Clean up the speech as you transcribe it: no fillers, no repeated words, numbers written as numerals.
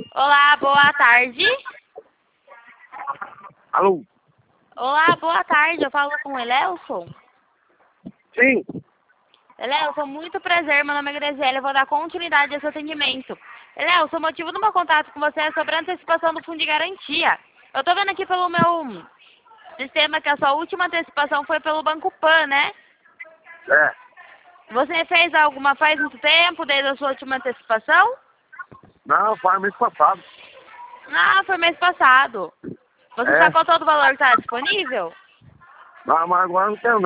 Olá, boa tarde. Alô? Olá, boa tarde. Eu falo com o Elelson. Sim. Elelson, muito prazer. Meu nome é Graziela. Eu vou dar continuidade a seu atendimento. Elelson, o motivo do meu contato com você é sobre a antecipação do fundo de garantia. Eu tô vendo aqui pelo meu sistema que a sua última antecipação foi pelo Banco Pan, né? É. Você fez alguma faz muito tempo desde a sua última antecipação? Não, faz mês passado. Ah, foi mês passado. Você É. sacou todo o valor que está disponível? Não, mas agora não tenho